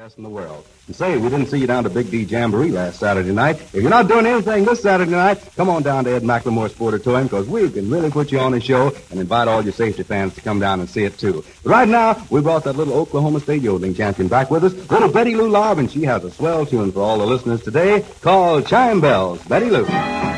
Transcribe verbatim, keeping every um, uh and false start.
best in the world. And say, we didn't see you down to Big D Jamboree last Saturday night. If you're not doing anything this Saturday night, come on down to Ed McLemore Sportatorium, because we can really put you on the show and invite all your safety fans to come down and see it, too. But right now, we brought that little Oklahoma State yodeling champion back with us, little Betty Lou Larb, and she has a swell tune for all the listeners today called Chime Bells. Betty Lou.